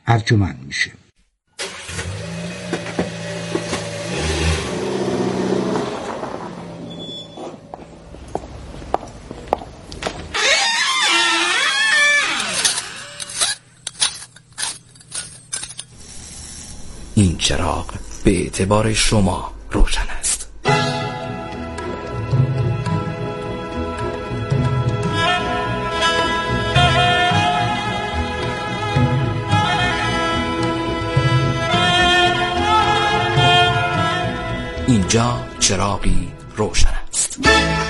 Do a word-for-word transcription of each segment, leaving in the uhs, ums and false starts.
ارجمند میشه. این چراغ به اعتبار شما روشن است. اینجا چراغی روشن است.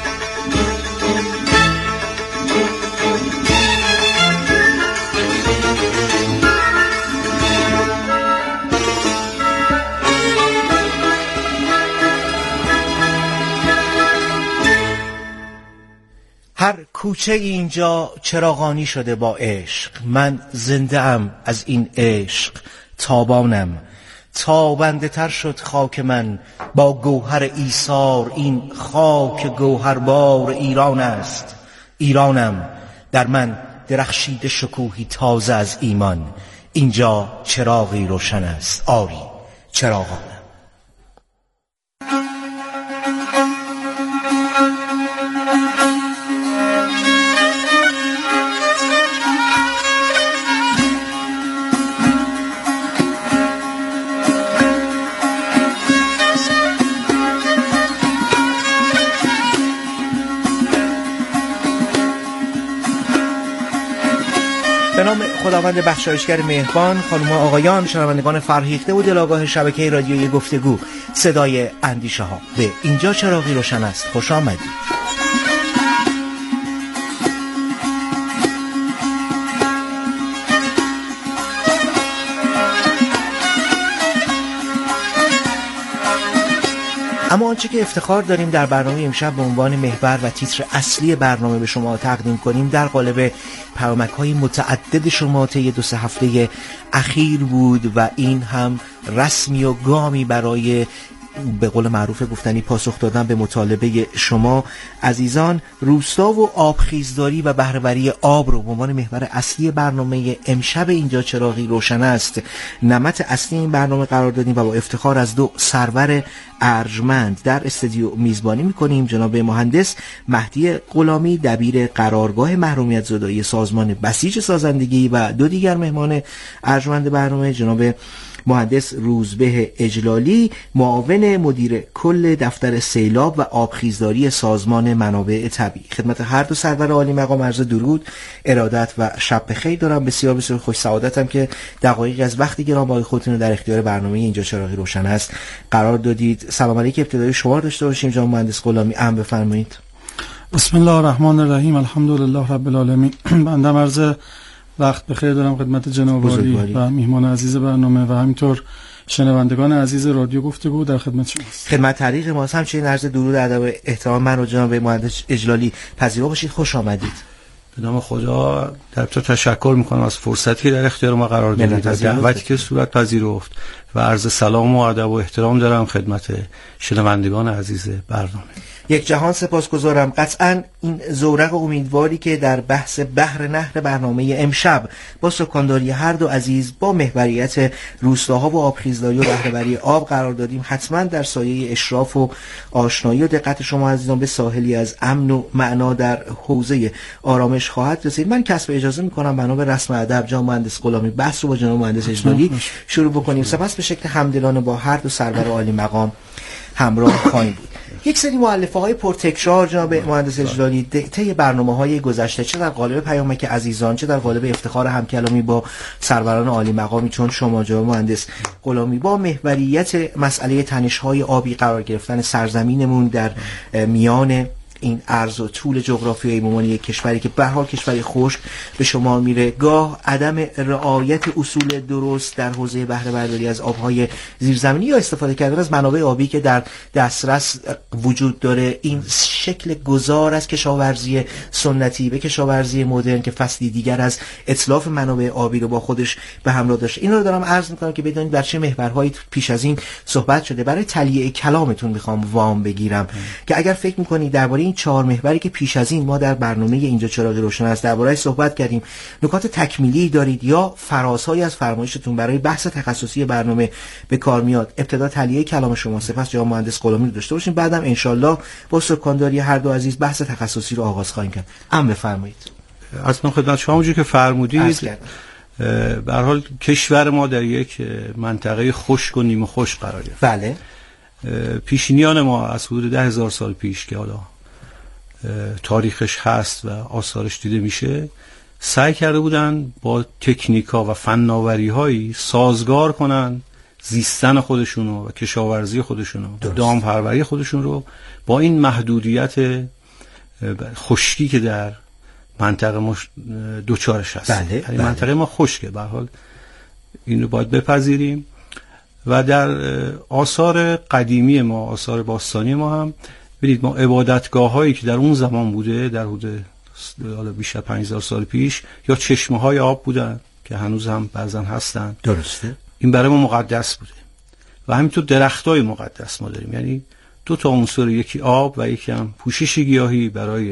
هر کوچه اینجا چراغانی شده با عشق. من زنده ام از این عشق تابانم. تابنده تر شد خاک من با گوهر ایثار. این خاک گوهربار ایران است. ایرانم، در من درخشیده شکوهی تازه از ایمان. اینجا چراغی روشن است، آری چراغانم. به نام خداوند بخشایشگر مهربان، خانم و آقایان، شنوندگان فرهیخته و دلاگاه شبکه رادیویی گفتگو صدای اندیشه ها، به اینجا چراغی روشن است خوش آمدید. اما آنچه که افتخار داریم در برنامه امشب به عنوان محور و تیتر اصلی برنامه به شما تقدیم کنیم در قالب پیامک‌های متعدد شما طی دو سه هفته اخیر بود و این هم رسمی و گامی برای به قول معروف گفتنی پاسخ دادن به مطالبه شما عزیزان. روستا و آبخیزداری و بهره‌وری آب رو به عنوان محور اصلی برنامه امشب اینجا چراغی روشن است نمط اصلی این برنامه قرار دادیم و با افتخار از دو سرور ارجمند در استودیو میزبانی میکنیم. جناب مهندس مهدی غلامی، دبیر قرارگاه محرومیت زدایی سازمان بسیج سازندگی، و دو دیگر مهمان ارجمند برنامه جناب مهندس روزبه اجلالی، معاون مدیر کل دفتر سیلاب و آبخیزداری سازمان منابع طبیعی. خدمت هر دو سرور عالی مقام عرض درود، ارادت و شب بخیر دارم. بسیار بسیار خوش سعادتم که دقایقی از وقتی گرانبهای خودتون رو در اختیار برنامه اینجا چراغی روشن است قرار دادید. سلام علیکم. ابتدای شما داشته باشیم جناب مهندس غلامی، ام بفرمایید. بسم الله الرحمن الرحیم، الحمدلله رب العالمین. بنده عرض وقت بخیر دارم خدمت جناب عالی و میهمان عزیز برنامه و همینطور شنوندگان عزیز رادیو گفتگو در خدمت شماست. خدمت طریق ما همچنین عرض درود و ادب و احترام من رو جناب مهندس اجلالی پذیرا باشید. خوش آمدید. به نام خدا در ابتدا تشکر میکنم از فرصتی در اختیار ما قرار دادید، دعوتی که صورت پذیرفت و عرض سلام و ادب و احترام دارم خدمت شنوندگان عزیز برنامه. یک جهان سپاسگزارم. قطعا این زورق امیدواری که در بحث بحر نهر برنامه امشب با سکانداری هر دو عزیز با محوریت روستاها و آبخیزداری و بهره‌وری آب قرار دادیم حتما در سایه اشراف و آشنایی و دقت شما عزیزان به ساحلی از امن و معنا در حوزه آرامش خواهد رسید. من کسب اجازه میکنم بنا به رسم ادب جناب مهندس غلامی بحث رو با جناب مهندس اجلالی شروع بکنیم. سپس به شکل همدلانه با هر دو سرور عالی مقام همراه خواهیم بود. یک سری مؤلفه های پرتکرار جناب مهندس اجلالی طی برنامه‌های گذشته، چه در قالب پیامک عزیزان چه در قالب افتخار همکلامی با سروران عالی مقامی چون شما جناب مهندس غلامی، با محوریت مسئله تنش‌های آبی قرار گرفتن سرزمینمون در میان این عرض و طول جغرافیایی به عنوان یک کشوری که به هر حال کشوری خشک به شما میره، گاه عدم رعایت اصول درست در حوزه بهره برداری از آبهای زیرزمینی یا استفاده کردن از منابع آبی که در دسترس وجود داره، این شکل گذار از کشاورزی سنتی به کشاورزی مدرن که فصلی دیگر از اتلاف منابع آبی رو با خودش به همراه داشته. این رو دارم عرض میکنم که بدونید در چه محورهایی پیش از این صحبت شده. برای تلیه کلامتون میخوام وام بگیرم ام. که اگر فکر میکنید درباره این چهار محوری که پیش از این ما در برنامه اینجا چراغ روشن است درباره‌اش صحبت کردیم، نکات تکمیلی دارید یا فرازهایی از فرمایشتون برای بحث تخصصی برنامه به کار میاد؟ ابتدا تلیه کلام شما، سپس جناب مهندس غلامی رو داشته باشیم، بعدم انشالله با سکانداری هر دو عزیز بحث تخصصی رو آغاز خواهیم کرد. ام بفرمایید. از من خدمت شما اونجوری که فرمودید، به هر حال کشور ما در یک منطقه خشک و نیمه خشک قرار گرفت. بله. پیشینیان ما از حدود ده هزار سال پیش که حالا تاریخش هست و آثارش دیده میشه، سعی کرده بودن با تکنیکا و فناوری‌هایی سازگار کنن زیستن خودشونو و کشاورزی خودشونو، دام پروری خودشون رو با این محدودیت خشکی که در منطقه ما دوچارش هست. بله، بله. منطقه ما خشکه، به هر حال این رو باید بپذیریم. و در آثار قدیمی ما، آثار باستانی ما هم ببینید، ما عبادتگاه هایی که در اون زمان بوده، در حدود حالا بیش از پنج هزار سال پیش، یا چشمه های آب بودن که هنوز هم بعضن هستن. درسته. این برای ما مقدس بوده. و همینطور درخت های مقدس ما داریم، یعنی دو تا عنصر، یکی آب و یکی هم پوشش گیاهی، برای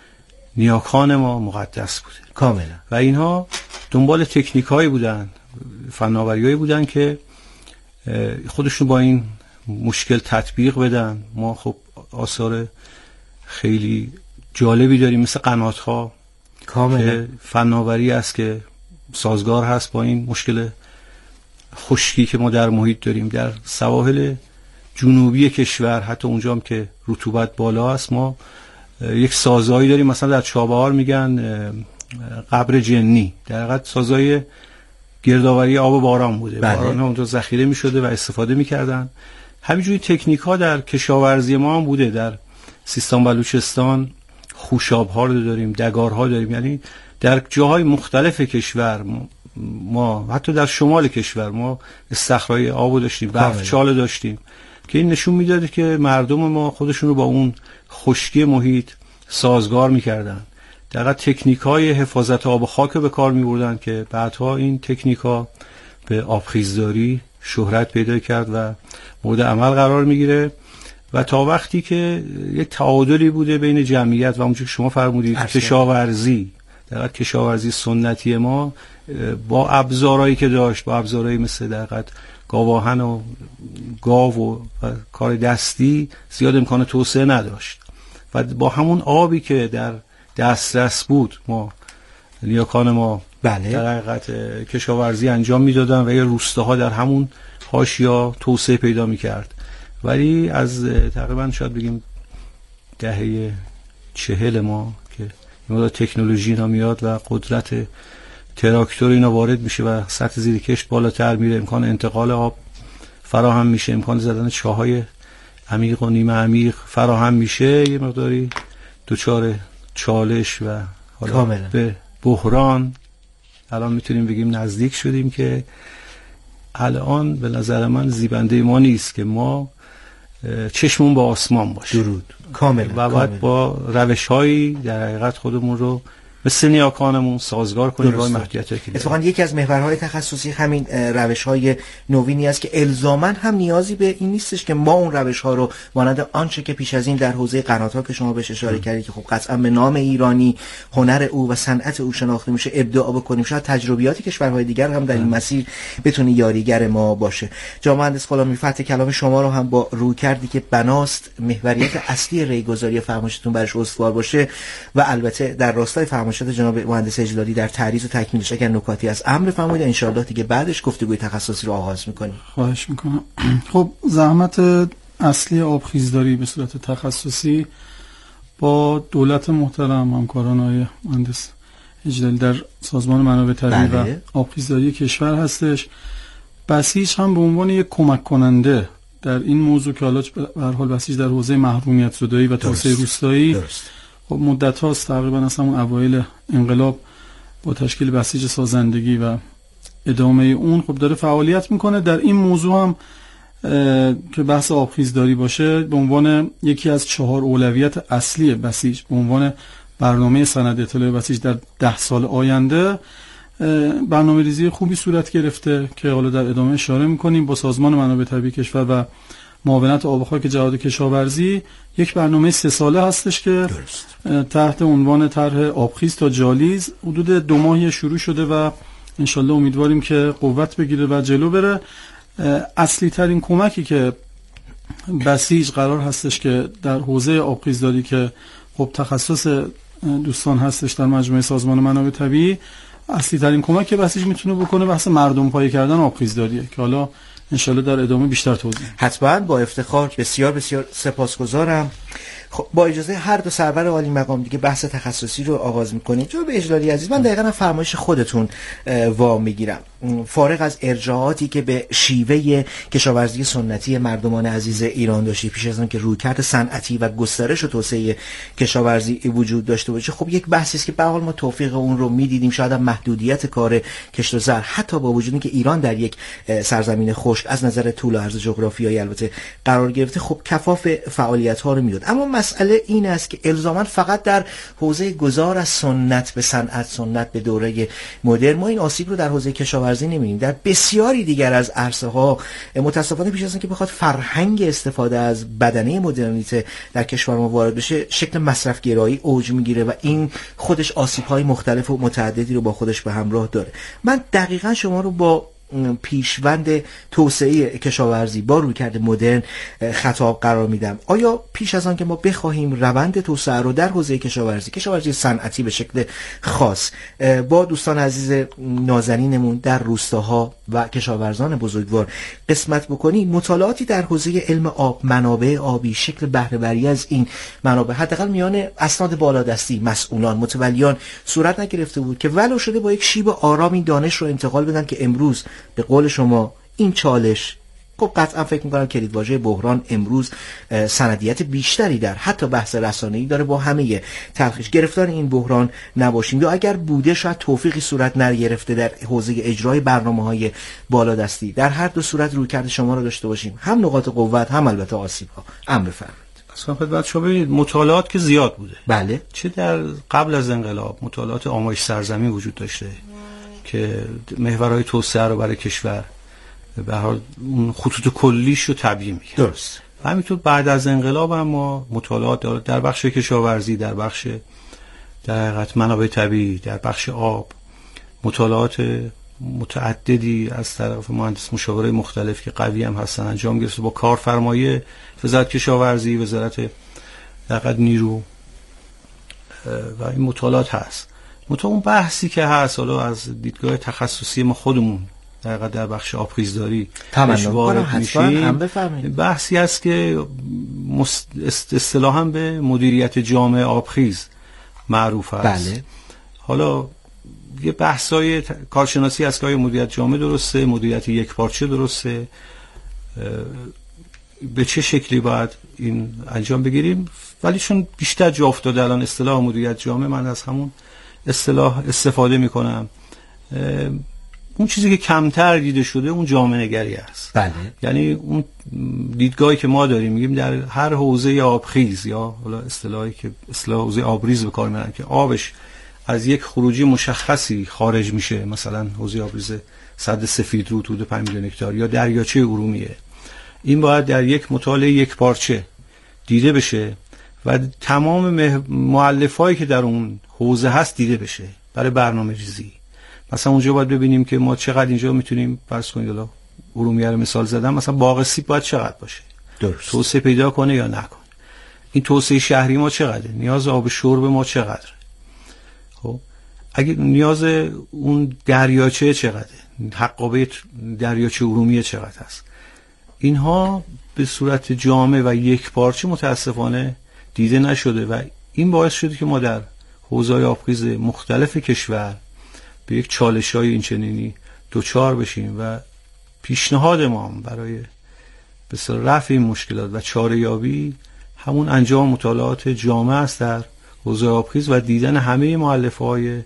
نیاکان ما مقدس بوده کاملا. و اینها دنبال تکنیک هایی بودن، فناوری هایی بودن که خودشون با این مشکل تطبیق بدن. ما خب آثار خیلی جالبی داریم مثل قنات ها که فناوری است که سازگار هست با این مشکل خشکی که ما در محیط داریم. در سواحل جنوبی کشور، حتی اونجا هم که رطوبت بالا است، ما یک سازایی داریم، مثلا در چابهار میگن قبر جنی، در حقیقت سازای گردآوری آب باران بوده. بله. باران ها اونجا ذخیره میشده و استفاده میکردن. همینجوری تکنیک ها در کشاورزی ما هم بوده. در سیستان بلوچستان خوشاب ها رو داریم، دگار ها داریم، یعنی در جاهای مختلف کشور، ما حتی در شمال کشور ما استخرهای آب داشتیم، برف چال داشتیم، که این نشون میداده که مردم ما خودشون رو با اون خشکی محیط سازگار میکردن. در تکنیک های حفاظت آب و خاک به کار میبردن که بعدها این تکنیک ها به آبخیزداری شهرت پیدا کرد و مورد عمل قرار میگیره. و تا وقتی که یک تعادلی بوده بین جمعیت و اونجور که شما فرمودید کشاورزی، در کشاورزی سنتی ما با ابزارهایی که داشت، با ابزارهایی مثل در حقیقت گاواهن و گاو و, و کار دستی زیاد امکان توسعه نداشت و با همون آبی که در دسترس بود ما نیاکان ما بله. در حقیقت کشاورزی انجام میدادن و یه روستاها در همون حاشیه توسعه پیدا میکرد. ولی از تقریبا شاید بگیم دهه چهل ما که این تکنولوژی اینا میاد و قدرت تراکتور اینا وارد میشه و سطح زیر کشت بالاتر میره، امکان انتقال آب فراهم میشه، امکان زدن چاهای عمیق و نیمه عمیق فراهم میشه، یه مقداری دوچار چالش و حالا کاملا به بحران الان میتونیم بگیم نزدیک شدیم که الان به نظر من زیبنده ما نیست که ما چشمون با آسمان باشه. درود. کاملا. و باید با روش‌هایی در حقیقت خودمون رو مثل نیاکانمون سازگار کنیم با محدودیت‌هایی که اتفاقاً یکی از محورهای تخصصی همین روش‌های نوینی است که الزاماً هم نیازی به این نیستش که ما اون روش‌ها رو مانند آنچه که پیش از این در حوزه قنات‌ها که شما بهش اشاره کردید که خب قطعاً به نام ایرانی هنر او و صنعت او شناخته میشه ابداع بکنیم، شاید تجربیات کشورهای دیگر هم در این مسیر بتونه یاریگر ما باشه. جناب مهندس غلامی، فتح کلام شما رو هم با روی کردی که بناست محوریت اصلی ریگذاری فرمایشتون برش استوار باشه و البته در راستای فرمایشات جناب مهندس اجلالی در تعریض و تکمیلش اگر نکاتی از امر فرمایید ان شاءالله دیگه بعدش گفتگوی تخصصی رو آغاز می‌کنیم. خواهش می‌کنم. خب زحمت اصلی آبخیزداری به صورت تخصصی با دولت محترم، همکاران آقای مهندس اجلالی در سازمان منابع طبیعی بله. و آبخیزداری کشور هستش. بسیج هم به عنوان یک کمک کننده در این موضوع که حالا به هر حال بسیج در حوزه محرومیت زدایی و توسعه روستایی درست. خب مدت هاست تقریبا از همون اوایل انقلاب با تشکیل بسیج سازندگی و ادامه اون خب داره فعالیت میکنه. در این موضوع هم که بحث آبخیزداری باشه به عنوان یکی از چهار اولویت اصلی بسیج به عنوان برنامه سند اطلاع بسیج در ده سال آینده برنامه ریزی خوبی صورت گرفته که حالا در ادامه اشاره میکنیم با سازمان منابع طبیعی کشور و معاونت آب و خاک جهاد کشاورزی یک برنامه سه ساله هستش که درست. تحت عنوان طرح آبخیز تا جالیز حدود دو ماهی شروع شده و انشالله امیدواریم که قوت بگیره و جلو بره. اصلی ترین کمکی که بسیج قرار هستش که در حوزه آبخیزداری که خب تخصص دوستان هستش در مجموعه سازمان منابع طبیعی، اصلی ترین کمک که بسیج میتونه بکنه بحث مردم پایه کردن آبخیزداریه که حالا انشالله در ادامه بیشتر توضیح. حتما با افتخار. بسیار بسیار سپاسگزارم. خب با اجازه هر دو سرور عالی مقام دیگه بحث تخصصی رو آغاز می‌کنیم. جناب اجلالی عزیز، من دقیقاً فرمایش خودتون وا میگیرم. فارغ از ارجاعاتی که به شیوه کشاورزی سنتی مردمان عزیز ایران داشته پیش از آن که رویکرد صنعتی و گسترش و توسعه کشاورزی وجود داشته باشه، خب یک بحثی است که به هر حال ما توفیق اون رو می‌دیدیم. شاید هم محدودیت کار کشت و زر حتی با وجود اینکه ایران در یک سرزمین خشک از نظر طول و عرض جغرافیایی البته قرار گرفته، خب کفاف فعالیت‌ها رو میداد. اما مسئله این است که الزاما فقط در حوزه گذار از سنت به صنعت، سنت به دوره مدرن ما این آسیب رو در حوزه کشاورزی نمی‌بینیم. در بسیاری دیگر از عرصه‌ها متأسفانه پیش از اینکه بخواد فرهنگ استفاده از بدنه مدرنیته در کشور ما وارد بشه، شکل مصرف گرایی اوج میگیره و این خودش آسیب‌های مختلف و متعددی رو با خودش به همراه داره. من دقیقاً شما رو با پیشوند توسعه کشاورزی با رویکرد مدرن خطاب قرار میدم. آیا پیش از آن که ما بخواهیم روند توسعه رو در حوزه کشاورزی، کشاورزی صنعتی به شکل خاص، با دوستان عزیز نازنینمون در روستاها و کشاورزان بزرگوار قسمت بکنیم، مطالعاتی در حوزه علم آب، منابع آبی، شکل بهره بری از این منابع حداقل میان اسناد بالادستی، مسئولان، متولیان صورت نگرفته بود که ولو شده با یک شیب آرام این دانش رو انتقال بدن که امروز به قول شما این چالش، خب قطعا فکر می‌کنم کلیدواژه بحران امروز سندیت بیشتری در حتی بحث رسانه‌ای داره، با همه تلخیش گرفتار این بحران نباشیم. یا اگر بوده شاید توفیقی صورت نگرفته در حوزه اجرای برنامه‌های بالادستی. در هر دو صورت رویکرد شما رو داشته باشیم، هم نقاط قوت هم البته آسیب‌ها. امر بفرمایید. اصلا خدمت شما ببینید مطالعات که زیاد بوده. بله. چه در قبل از انقلاب مطالعات آمایش سرزمین وجود داشته که محورهای توسعه رو برای کشور به هر حال اون خطوط کلیش رو تبیین می‌کنه. درست. و همینطور بعد از انقلاب هم ما مطالعات در بخش کشاورزی، در بخش در حقیقت منابع طبیعی، در بخش آب مطالعات متعددی از طرف مهندس مشاوره مختلف که قوی هم هستن انجام گرفته با کارفرمای وزارت کشاورزی، وزارت در حقیقت نیرو و این مطالعات هست. مطمئن اون بحثی که هست حالا از دیدگاه تخصصی ما خودمون در واقع در بخش آبخیزداری وارد میشیم، بحثی است که اصطلاحاً به مدیریت جامع آبخیز معروف است. بله. حالا یه بحثای کارشناسی هست که آیا مدیریت جامع درسته، مدیریت یک پارچه درسته، به چه شکلی باید این انجام بگیریم، ولی چون بیشتر جا افتاده الان اصطلاح مدیریت جامع، من از همون اصطلاح استفاده میکنم. اون چیزی که کمتر دیده شده اون جامعه نگری است. بله. یعنی اون دیدگاهی که ما داریم میگیم در هر حوزه آبخیز یا حالا اصطلاحی که اصطلاح حوزه آبریز به کار میبرن که آبش از یک خروجی مشخصی خارج میشه، مثلا حوزه آبریز سد سفید رود حدود پنج میلیون هکتار یا دریاچه ارومیه، این باید در یک مطالعه یک پارچه دیده بشه و تمام مؤلفه‌ای که در اون حوزه هست دیده بشه برای برنامه ریزی. مثلا اونجا باید ببینیم که ما چقدر اینجا میتونیم فرض کنید، حالا ارومیه رو مثال زدم، مثلا باغ سیب باید چقدر باشه، درست، توسعه پیدا کنه یا نکنه، این توسعه شهری ما چقدره، نیاز آب شرب ما چقدره، خب اگه نیاز اون دریاچه چقدره، حقابه دریاچه ارومیه چقدر هست، اینها به صورت جامع و یک پارچه متاسفانه دیده نشده و این باعث شده که ما در حوزه‌های آبخیز مختلف کشور به یک چالش‌های اینچنینی دوچار بشیم و پیشنهاد ما برای بسیار رفع این مشکلات و چاره‌یابی همون انجام مطالعات جامع است در حوزه آبخیز و دیدن همه مؤلفه‌های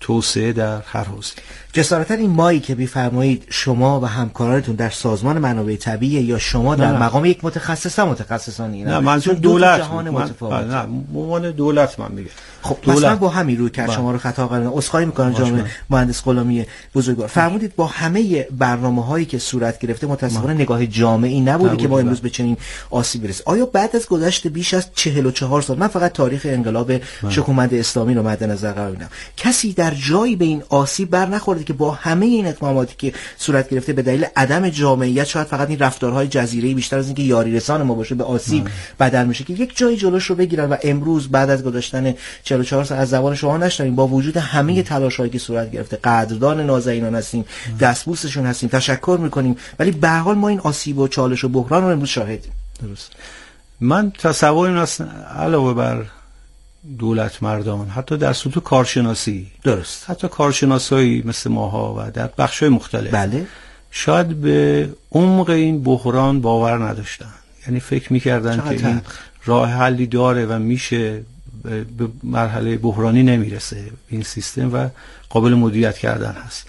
توسعه در هر حوزه. جسارتا این مایی که می‌فرمایید شما و همکارانتون در سازمان منابع طبیعی یا شما در نه. مقام یک متخصص هم متخصصانی نه منظور دولت جهان من... متفاوت. نه عنوان دولت من میگم. خب مثلا با همین روی که شما رو خطا قرار اسخای میکنم جناب مهندس غلامی بزرگوار، فرمودید با همه برنامه‌هایی که صورت گرفته متأسفانه نگاه جامعی نبوده که ما امروز به چنین آسیب برسیم. آیا بعد از گذشت بیش از چهل و چهار سال، من فقط تاریخ انقلاب شکومت اسلامی رو مد نظر قرار میدم، کسی در جایی به این آسیب بر نخورده که با همه این اقداماتی که صورت گرفته به دلیل عدم جامعیت، شاید فقط این رفتارهای جزیره‌ای بیشتر از اینکه یاری رسان ما باشه به آسیب بدل میشه، که یک جایی جلوش رو بگیرن و امروز بعد از گذشتن چهل و چهار سال از زبان شما نشنویم با وجود همه تلاش‌هایی که صورت گرفته. قدردان نازنینان هستیم، دستبوسشون هستیم، تشکر میکنیم، ولی به هر حال ما این آسیب و چالش و بحران رو امروز شاهدیم. درست. من تصور این است علاوه بر دولت مردان حتی در سطوح کارشناسی، درست، حتی کارشناسایی مثل ماها و در بخش‌های مختلف، بله، شاید به عمق این بحران باور نداشتن. یعنی فکر می‌کردن که این راه حلی داره و میشه به مرحله بحرانی نمیرسه این سیستم و قابل مدیریت کردن هست.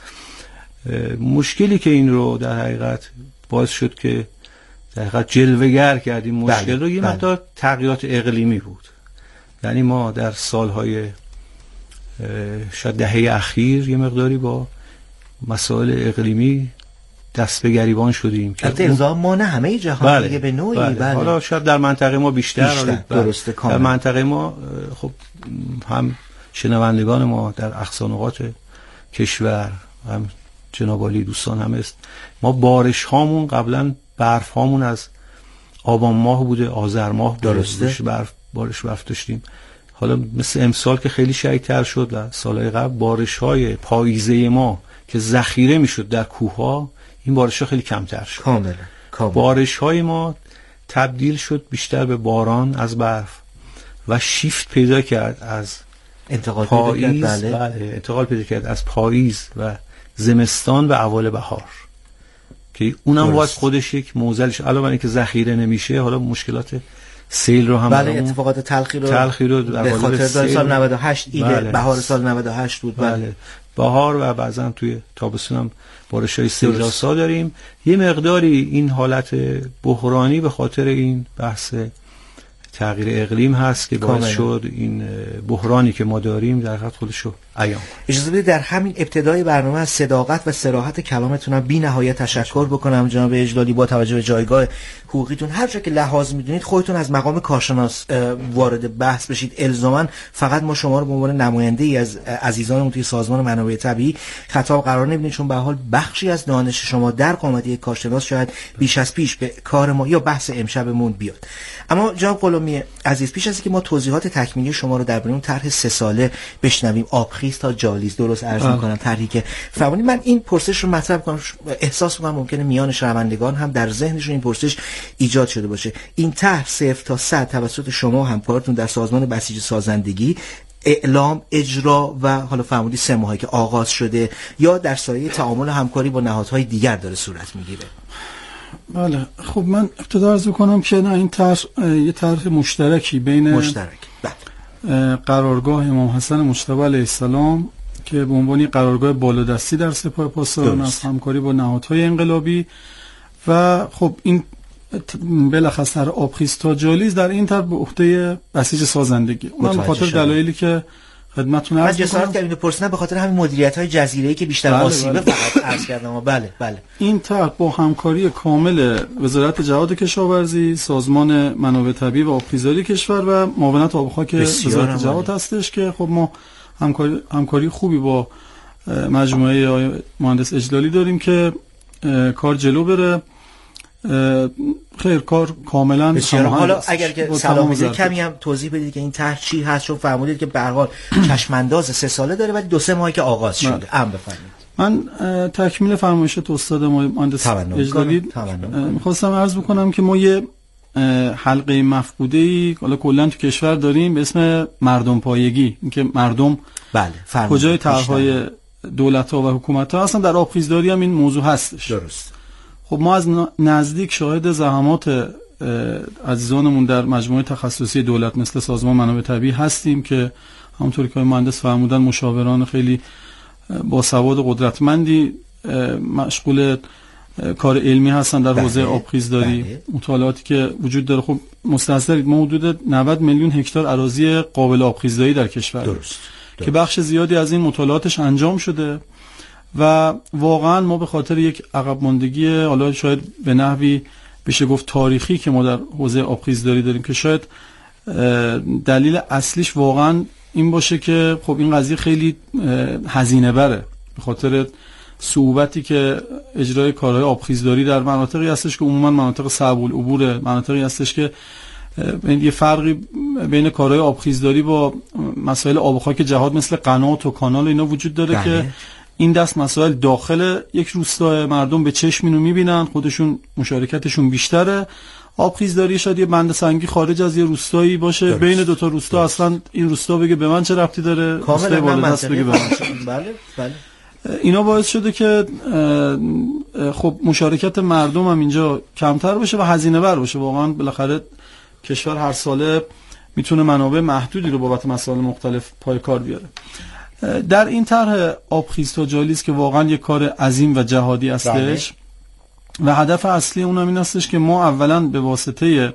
مشکلی که این رو در حقیقت باعث شد که در حقیقت جلوه‌گر کرد این مشکل بله، رو یه بله. مقدار تغییرات اقلیمی بود. یعنی ما در سالهای شاید دهه اخیر یه مقداری با مسائل اقلیمی دست به گریبان شدیم که البته ما نه همه جهان بله، دیگه به نوعی بله. بله. حالا شاید در منطقه ما بیشتر, بیشتر. درسته کاملا. در منطقه ما خب هم شنوندگان ما در اقصانقاط کشور هم جناب عالی دوستان هم است، ما بارش هامون قبلا برف هامون از آبان ماه بوده، آذر ماه درسته برف بارش برف داشتیم. حالا مثل امسال که خیلی شدیدتر شد و سالهای قبل بارش های پاییزه ما که ذخیره میشد در کوه ها، این بارش ها خیلی کمتر شد. کاملا کاملا. بارش های ما تبدیل شد بیشتر به باران از برف و شیفت پیدا کرد از انتقال پاییز پیدا کرد. بله. بله انتقال پیدا کرد از پاییز و زمستان به اوایل بهار که اونم باز خودش یک معضلش علاوه بر اینکه ذخیره نمیشه، حالا مشکلات سیل رو هم بله اتفاقات تلخی رو تلخی رو به خاطر سال نود و هشت ایده بله. بهار سال نود و هشت بود بله, بله. بهار و بعضا توی تابستون هم بارش‌های سیلاسا داریم. یه مقداری این حالت بحرانی به خاطر این بحث تغییر اقلیم هست که باعث شد این بحرانی که ما داریم در حقیقت خودش رو عیان. اجازه بدید در همین ابتدای برنامه از صداقت و صراحت کلامتونم بی نهایت تشکر بکنم جناب اجلالی. با توجه به جایگاه حقوقیتون هر جا که لحاظ میدونید خودتون از مقام کارشناس وارد بحث بشید. الزاما فقط ما شما رو به عنوان نماینده ای از عزیزانمون توی سازمان منابع طبیعی خطاب قرار نمیدید، چون به حال بخشی از دانش شما در قامت یک کارشناس شاید بیش از پیش به کار ما یا بحث امشبمون بیاد. اما جناب غلامی عزیز، پیش از اینکه ما توضیحات تکمیلی شما رو درباره اون طرح سه ساله بشنویم، آبخیز تا جالیز، درست عرض می‌کنم طرحی که فرمودید، من این پرسش رو مطرح کنم، احساس می‌کنم ممکنه میان شنوندگان هم در ذهنشون این پرسش ایجاد شده باشه. این طرح صفر تا صد توسط شما و همکارتون در سازمان بسیج سازندگی اعلام، اجرا و حالا فرمودید سه ماهی که آغاز شده یا در سایه تعامل همکاری با نهادهای دیگر داره صورت میگیره؟ بله خب من ابتدا عرض کنم که نه این طرح یه طرح مشترکی بین مشترک بله قرارگاه امام حسن مجتبی علیه السلام که به عنوان قرارگاه بالادستی در سپاه پاسداران است، همکاری با نهادهای انقلابی و خب این بالاخص در آبخیز تا جالیز در این طرح به عهده بسیج سازندگی. من به خاطر دلایلی که خدمتتون عرض می‌کنم، من جسارت کردم پرسیدم به خاطر همین مدیریت‌های جزیره‌ای که بیشتر بله آسیبه بله. فقط عرض کردم. بله بله این طرح با همکاری کامل وزارت جهاد کشاورزی، سازمان منابع طبیعی و آبخیزاری کشور و معاونت آب و خاک وزارت جهاد هستش که خب ما همکاری همکاری خوبی با مجموعه آقای مهندس اجلالی داریم که کار جلو بره. خیر کار کاملا بسیار. حالا اگر که سلام می‌ذارید کمی هم توضیح بدید که این طرح چی هست، چون فرمودید که به هر حال چشمانداز سه ساله داره ولی دو سه ماهی که آغاز شده. ام بفرمایید. من تکمیل فرمایشات استاد مهندس اجلالی می‌خواستم عرض بکنم که ما یه حلقه مفقوده‌ای حالا کلا تو کشور داریم به اسم مردم پایگی، اینکه مردم بله کجای طرح‌های دولت‌ها و حکومت‌ها هستن. در آبخیزداری هم این موضوع هستش. درست. خب ما از نزدیک شاهد زحمات عزیزانمون در مجموعه تخصصی دولت مثل سازمان منابع طبیعی هستیم که همونطوری که مهندس فرمودن مشاوران خیلی با سواد قدرتمندی مشغول کار علمی هستن در حوزه آبخیزداری. مطالعاتی که وجود داره، خب مستحضرید ما حدود نود میلیون هکتار اراضی قابل آبخیزداری در کشور درست. درست. که بخش زیادی از این مطالعاتش انجام شده و واقعا ما به خاطر یک عقب ماندگی حالا شاید به نحوی بشه گفت تاریخی که ما در حوزه آبخیزداری داریم که شاید دلیل اصلیش واقعا این باشه که خب این قضیه خیلی هزینه بره به خاطر صعوبتی که اجرای کارهای آبخیزداری در مناطقی هستش که عموما مناطق صعب العبور، مناطقی هستش که یه فرقی بین کارهای آبخیزداری با مسائل آب و خاک جهاد مثل قنات و کانال اینا وجود داره بله. که این دست مسائل داخل یک روستا مردم به چشم اینو میبینن، خودشون مشارکتشون بیشتره. آبخیزداری شاید یه بند سنگی خارج از یه روستایی باشه درست. بین دو تا روستا درست. اصلا این روستا بگه به من چه ربطی داره، کاملا بالا دست بگه به من بله بله. اینا باعث شده که خب مشارکت مردم هم اینجا کمتر باشه و هزینه بر باشه. واقعا بالاخره کشور هر ساله میتونه منابع محدودی رو بابت مسائل مختلف پای کار بیاره. در این طرح آبخیز تا جالیز که واقعا یک کار عظیم و جهادی هستش و هدف اصلی اون هم این هستش که ما اولا به واسطه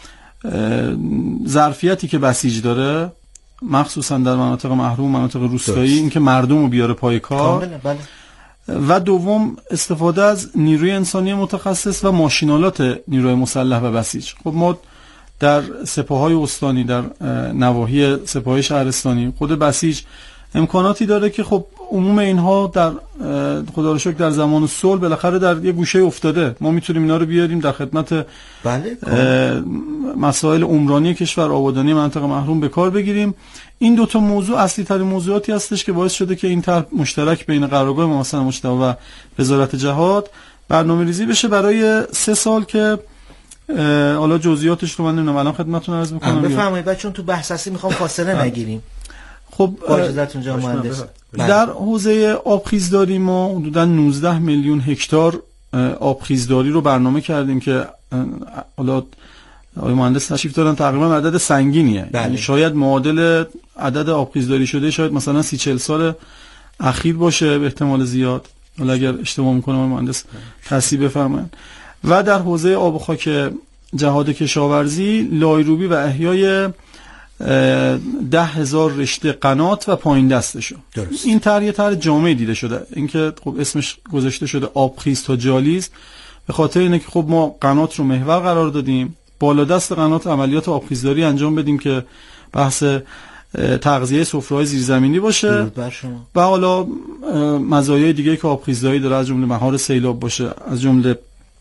ظرفیتی که بسیج داره مخصوصا در مناطق محروم، مناطق روستایی، این که مردم رو بیاره پای کار بله. و دوم استفاده از نیروی انسانی متخصص و ماشینالات نیروی مسلح و بسیج. خب ما در سپاه‌های استانی، در نواحی سپاه‌های شهرستانی خود بسیج امکاناتی داره که خب عموم اینها در خدا رو شکر در زمان صلح بالاخره در یه گوشه افتاده، ما میتونیم اینا رو بیاریم در خدمت بله مسائل عمرانی کشور، آبادانی مناطق محروم به کار بگیریم. این دو تا موضوع اصلی ترین موضوعاتی هستش که باعث شده که این طرح مشترک بین قرارگاه محسن مجتبی و وزارت جهاد برنامه‌ریزی بشه برای سه سال که حالا جزئیاتش رو من نمیدونم الان خدمتتون عرض می‌کنم. بفرمایید چون تو بحث هستی میخوام فاصله نگیریم. خب اجازهتون جناب مهندس. در حوزه آبخیزداری ما حدوداً نوزده میلیون هکتار آبخیزداری رو برنامه کردیم که حالا آقای مهندس تشریف دارن تقریبا عدد سنگینیه. یعنی شاید معادل عدد آبخیزداری شده شاید مثلا سی چهل سال اخیر باشه به احتمال زیاد. حالا اگر اشتباه میکنم آقای مهندس تصحیح بفرمایید. و در حوزه آب و خاک جهاد کشاورزی لایروبی و احیای ده هزار رشته قنات و پایین دستشو. این طرح یه طرح جامعی دیده شده. اینکه خب اسمش گذاشته شده آبخیز تا جالیز به خاطر اینه که خب ما قنات رو محور قرار دادیم، بالا دست قنات عملیات آبخیزداری انجام بدیم که بحث تغذیه سفره‌های زیرزمینی باشه و حالا مزایای دیگه که آبخیزداری داره از جمله مهار سیلاب باشه، از جمله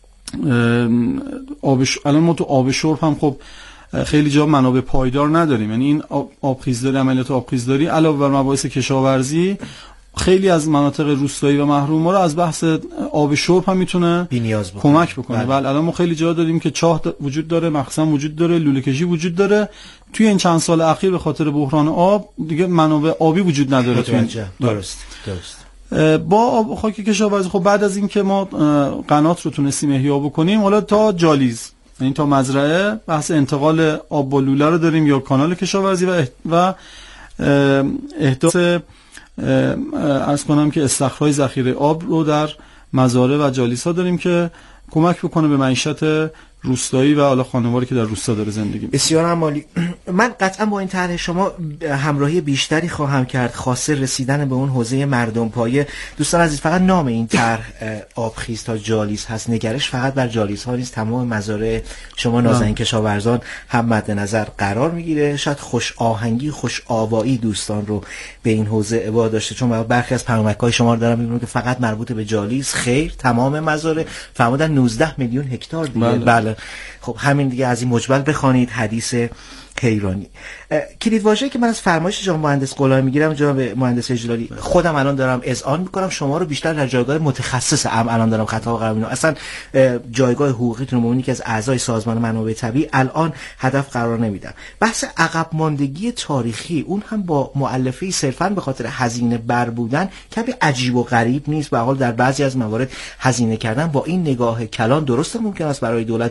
آب ش... الان ما تو آب شرب هم خب خیلی جا منابع پایدار نداریم. یعنی این آبخیزداری، عملیات آبخیزداری علاوه بر مباحث کشاورزی خیلی از مناطق روستایی و محروم ما رو از بحث آب شرب هم میتونه کمک بکنه. بله الان ما خیلی جا داریم که چاه وجود داره، مخزن وجود داره، لوله کشی وجود داره. توی این چند سال اخیر به خاطر بحران آب دیگه منابع آبی وجود نداره. درست درست. با آب خاک کشاورزی خب بعد از این که ما قنات رو تونستیم احیا بکنیم، حالا تا جالیز یعنی تا مزرعه بحث انتقال آب با لوله رو داریم یا کانال کشاورزی و و احداث عرض کنم که استخرهای ذخیره آب رو در مزارع و جالیس‌ها داریم که کمک بکنه به معیشت روستایی و حالا خانواری که در روستا داره زندگی. بسیار عالی. من قطعا با این طرح شما همراهی بیشتری خواهم کرد خاصه رسیدن به اون حوزه مردم پایه. دوستان عزیز فقط نام این طرح آبخیز تا جالیز هست، نگرش فقط بر جالیز ها نیست، تمام مزارع شما نازنین کشاورزان هم مد نظر قرار میگیره. شاید خوش آهنگی خوش آوایی دوستان رو به این حوزه ابا داشته، چون برخی از پیامک‌های شما رو دارم میبینم که فقط مربوط به جالیز، خیر تمام مزارع. فرمودن نوزده میلیون هکتار دیگه. بله, بله. خب همین دیگه از این مجمل بخوانید حدیث حیرانی. کلیدواژه‌ای که من از فرمایش جناب مهندس غلامی میگیرم جناب مهندس اجلالی، خودم الان دارم اذعان میکنم شما رو بیشتر در جایگاه متخصص ام الان دارم خطاب قرار میدم. اصلا جایگاه حقوقیتون رو که از اعضای سازمان منابع طبیعی الان هدف قرار نمیدم. بحث عقب ماندگی تاریخی اون هم با مؤلفه صرفا به خاطر هزینه بر بودن کمی عجیب و غریب نیست. به حال در بعضی از موارد هزینه کردن با این نگاه کلان درسته ممکن است برای دولت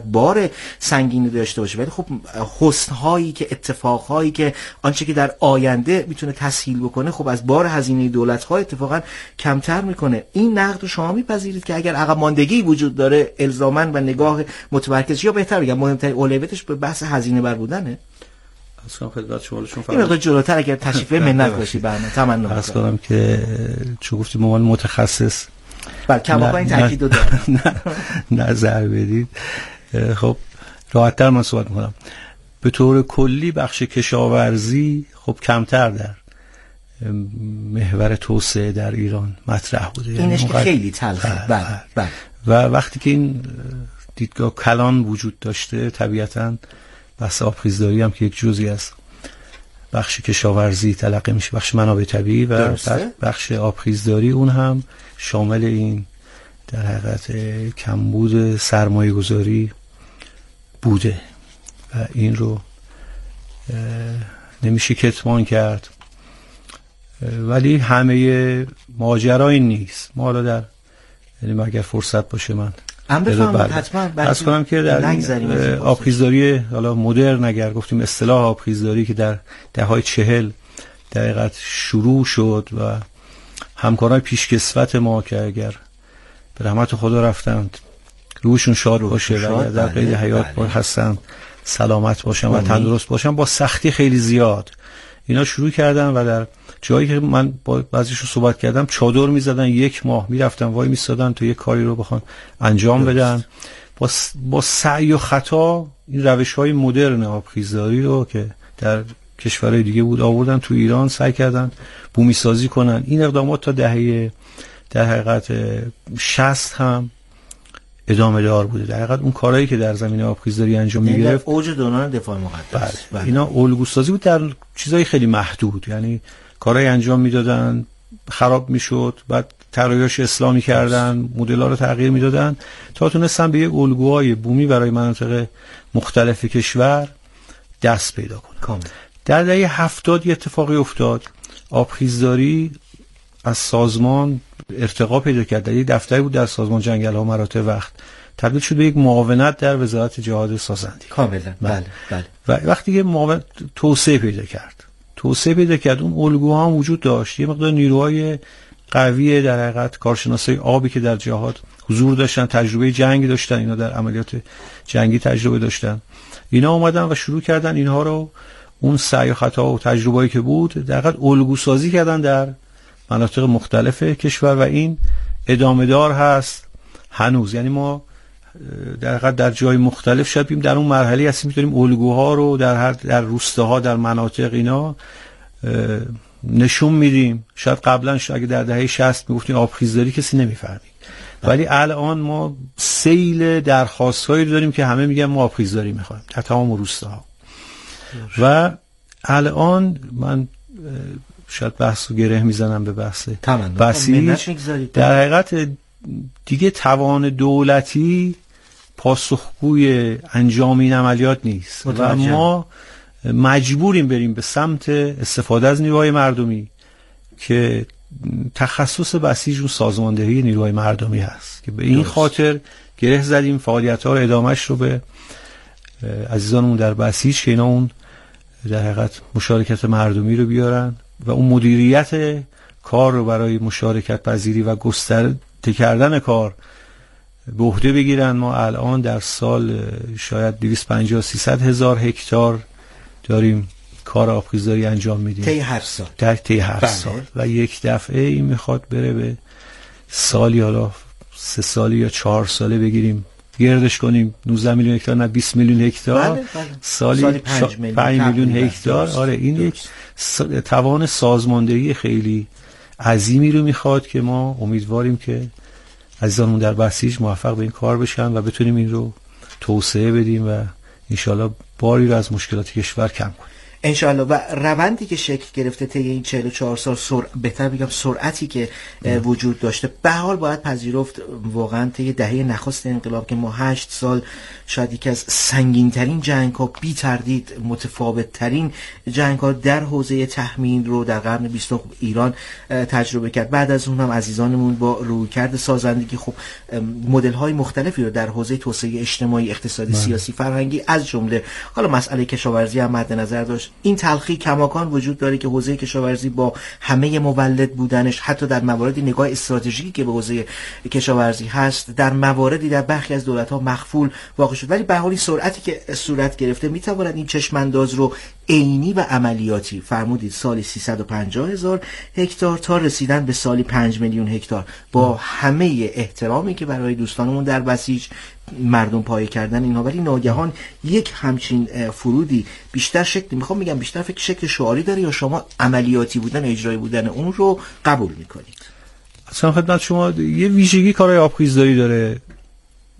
شاید بار سنگینی داشته باشه، ولی خب حسن‌هایی که اتفاقهایی که آنچه که در آینده میتونه تسهیل بکنه خب از بار هزینه دولت‌ها اتفاقا کمتر میکنه. این نقد رو شما میپذیرید که اگر عقب ماندگی وجود داره الزاماً و نگاه متمرکز، یا بهتر بگم مهمترین اولویتش به بحث هزینه بر بودنه؟ اصلا خدمت شما چون این مقدار جلوتر اگر تشریف منت باشی برنامه تمنا عرض کنم که چون گفتیم به عنوان متخصص بله کماکان این تاکید رو دارم نظر بدید. خب راحت‌تر من صحبت می‌کنم. به طور کلی بخش کشاورزی خب کمتر در محور توسعه در ایران مطرح بوده، اینش یعنی که خیلی تلخه. بله بله. و وقتی که این دیدگاه کلان وجود داشته طبیعتاً بحث آبخیزداری هم که یک جزئی از بخش کشاورزی تلقی میشه، بخش منابع طبیعی و بخش آبخیزداری اون هم شامل این در حقیقت کمبود سرمایه گذاری بوده و این رو نمیشه کتمان کرد. ولی همه ماجرا این نیست. ما حالا در یعنی اگر فرصت باشه من ام بفهمم حتما بس کنم که در آبخیزداری حالا مدرن اگر گفتیم اصطلاح آبخیزداری که در دههای چهل دقیقاً شروع شد و همکاران پیشکسوت ما که اگر به رحمت خدا رفتند روحشون شاد باشه و در قید حیات بله. هستن سلامت باشن و تندرست باشن، با سختی خیلی زیاد اینا شروع کردن و در جایی که من با بعضیشون صحبت کردم چادر میزدن، یک ماه میرفتن وای میستادن تا یک کاری رو بخوان انجام درست. بدن با با سعی و خطا این روش‌های مدرن آبخیزداری رو که در کشورهای دیگه بود آوردن تو ایران، سعی کردن بومی سازی کنن. این اقدامات تا دهه در حقیقت شصت هم ادامه دار بوده. در حقیقت اون کارهایی که در زمینه آبخیزداری انجام می‌گرفت اوج دوران دفاع مقدس بله. اینا الگوسازی بود در چیزای خیلی محدود، یعنی کارهای انجام میدادن خراب میشد، بعد طراحیش اصلاح می‌کردن، مدل‌ها رو تغییر میدادن تا تونستن به یک الگوهای بومی برای مناطق مختلف کشور دست پیدا کنن. در دهه هفتاد یه اتفاقی افتاد، آبخیزداری از سازمان ارتقا پیدا کرد. در یک دفتری بود در سازمان جنگل‌ها و مراتع وقت تبدیل شد به یک معاونت در وزارت جهاد سازندی. کاملا بله بله. و وقتی که معاون توسعه پیدا کرد توسعه پیدا کرد اون الگوها هم وجود داشت. یه مقدار نیروهای قوی در حقیقت کارشناسای آبی که در جهاد حضور داشتن، تجربه جنگی داشتن، اینا در عملیات جنگی تجربه داشتن، اینا اومدن و شروع کردن اینها رو اون سعی و خطا و تجربه‌ای که بود در حقیقت الگو سازی کردن در مناطق مختلف کشور و این ادامه دار هست هنوز. یعنی ما در حقیقت در جای مختلف شاید بیم در اون مرحله هستیم می‌تونیم الگوها رو در هر در روستاها در مناطق اینا نشون میدیم. شاید قبلا شاید اگه در دهه شصت میگفتیم آبخیزداری کسی نمیفهمید، ولی الان ما سیل درخواست‌هایی داریم که همه میگن ما آبخیزداری می‌خوایم در تمام روستاها. و الان من شاید بحث رو گره میزنم به بحث بسیج. در حقیقت دیگه توان دولتی پاسخگوی انجام این عملیات نیست و ما مجبوریم بریم به سمت استفاده از نیروهای مردمی که تخصص بسیج و سازماندهی نیروهای مردمی هست که به این خاطر گره زدیم فعالیت‌ها رو ادامهش رو به عزیزانمون در بسیج که اینا اون در حقیقت مشارکت مردمی رو بیارن و اون مدیریت کار رو برای مشارکت پذیری و گسترده کردن کار به عهده بگیرن. ما الان در سال شاید دویست و پنجاه سیصد هزار هکتار داریم کار آبخیزداری انجام میدیم طی هر سال در طی هر بله. سال و یک دفعه این میخواد بره به سالی حالا سه سالی یا چهار ساله بگیریم گردش کنیم نوزده میلیون هکتار نه بیست میلیون هکتار بله بله. سالی, سالی پنج میلیون, پنج میلیون هکتار. آره این یک توان سازماندهی خیلی عظیمی رو میخواد که ما امیدواریم که عزیزانمون در بسیج موفق به این کار بشن و بتونیم این رو توسعه بدیم و انشالله باری رو از مشکلات کشور کم کنیم. انشاءالله. و روندی که شکل گرفته طی این چهل و چهار سال، سر... بهتر بگم سرعتی که وجود داشته، به حال باید پذیرفت واقعا طی دهه نخست انقلاب که ما هشت سال شاید یکی از سنگین ترین جنگ ها، بی تردید متفاوت ترین جنگ ها در حوزه تحمیل رو در قرن بیستم ایران تجربه کرد. بعد از اون هم عزیزانمون با رویکرد سازندگی خب مدل های مختلفی رو در حوزه توسعه اجتماعی، اقتصادی، من. سیاسی، فرهنگی از جمله حالا مسئله کشاورزی هم مد نظر داشت. این تلخی کماکان وجود داره که حوزه کشاورزی با همه مولد بودنش، حتی در مواردی نگاه استراتژیکی که به حوزه کشاورزی هست، در مواردی در برخی از دولت‌ها مخفول واقع شد. ولی به حال سرعتی که صورت گرفته میتواند این چشمانداز رو عینی و عملیاتی، فرمودید سالی سیصد و پنجاه هزار هکتار تا رسیدن به سالی پنج میلیون هکتار، با همه احترامی که برای دوستانمون در بسیج مردم پایه کردن اینها، ولی ناگهان یک همچین فرودی بیشتر شکل، میخوام بگم بیشتر فکر شکل شعاری داره یا شما عملیاتی بودن، اجرایی بودن اون رو قبول میکنید؟ اصلا خدمت شما یه ویژگی کارهای آبخیزداری داره